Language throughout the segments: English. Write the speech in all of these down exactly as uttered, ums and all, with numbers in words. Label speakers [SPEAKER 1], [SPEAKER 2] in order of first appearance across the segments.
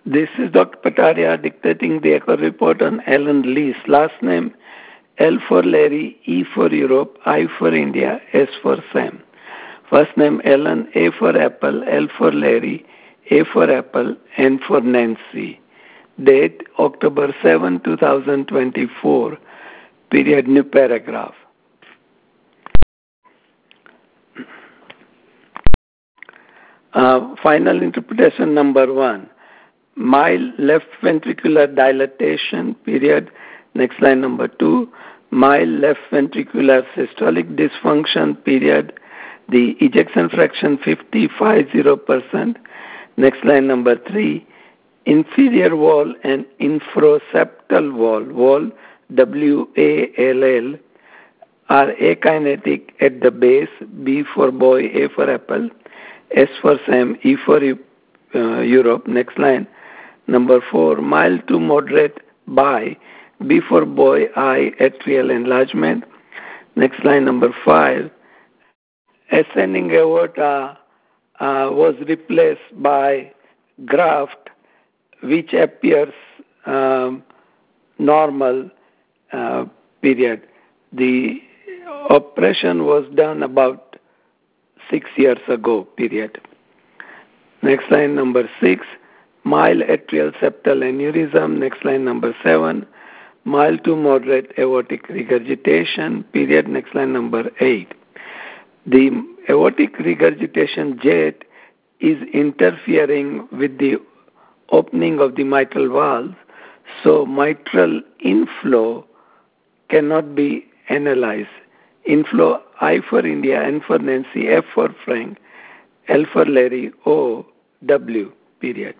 [SPEAKER 1] This is Doctor Pataria dictating the echo report on Alan Lee's last name, L for Larry, E for Europe, I for India, S for Sam. First name Alan, A for Apple, L for Larry, A for Apple, N for Nancy. Date October seventh, twenty twenty-four. Period, new paragraph. Uh, final interpretation number one. Mild left ventricular dilatation, period. Next line number two. Mild left ventricular systolic dysfunction, period. The ejection fraction fifty-five percent. Next line number three. Inferior wall and infroseptal wall, wall W A L L, are akinetic at the base, B for boy, A for apple, S for Sam, E for uh, Europe. Next line. Number four, mild to moderate by, B for boy, I, atrial enlargement. Next line. Number five, ascending aorta uh, was replaced by graft, which appears um, normal, uh, period. The operation was done about six years ago, period. Next line. Number six, mild atrial septal aneurysm. Next line. Number seven, mild to moderate aortic regurgitation, period. Next line. Number eight. The aortic regurgitation jet is interfering with the opening of the mitral valve, so mitral inflow cannot be analyzed. Inflow, I for India, N for Nancy, F for Frank, L for Larry, O, W, period.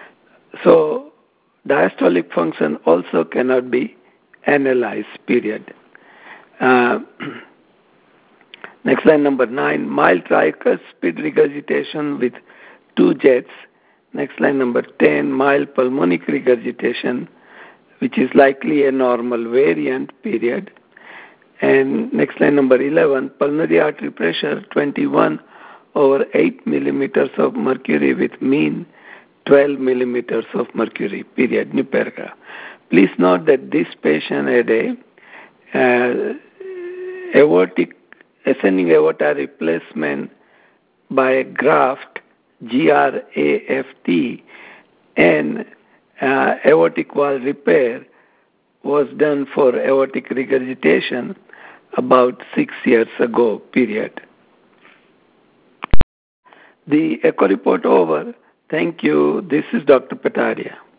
[SPEAKER 1] So diastolic function also cannot be analyzed, period. Uh, next line. Number nine, mild tricuspid regurgitation with two jets. Next line. Number ten, mild pulmonic regurgitation, which is likely a normal variant, period. And next line. Number eleven, pulmonary artery pressure twenty-one over eight millimeters of mercury with mean twelve millimeters of mercury, period, new paragraph. Please note that this patient had a uh, aortic, ascending aorta replacement by a graft, G R A F T, and uh, aortic valve repair was done for aortic regurgitation about six years ago, period. The echo report over. Thank you. This is Doctor Pataria.